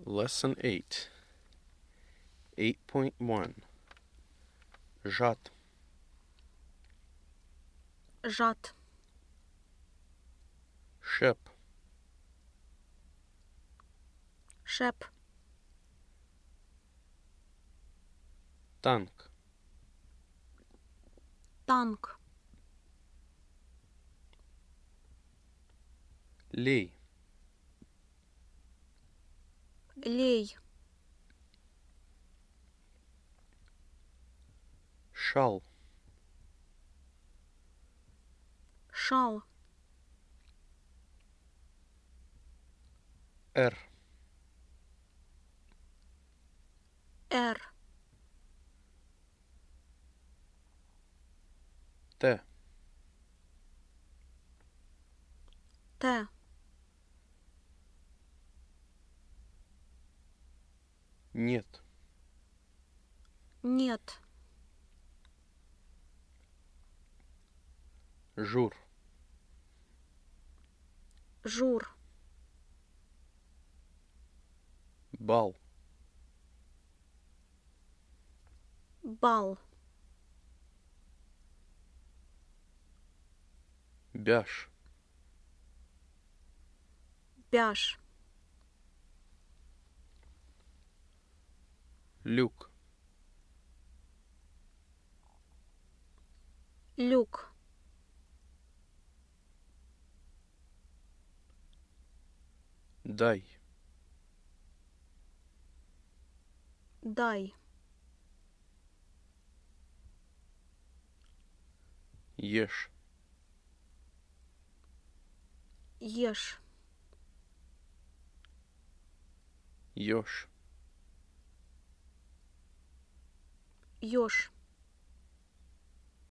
Lesson 8 8.1 Жат Жат. Шеп Шеп. Танк Танк. Лей Лей. Шал Шал. Р Р. Т Т. Нет Нет. Жур Жур. Бал Бал. Бяш Бяш. Люк Люк. Дай Дай. Ешь Ешь. Ёж Ешь.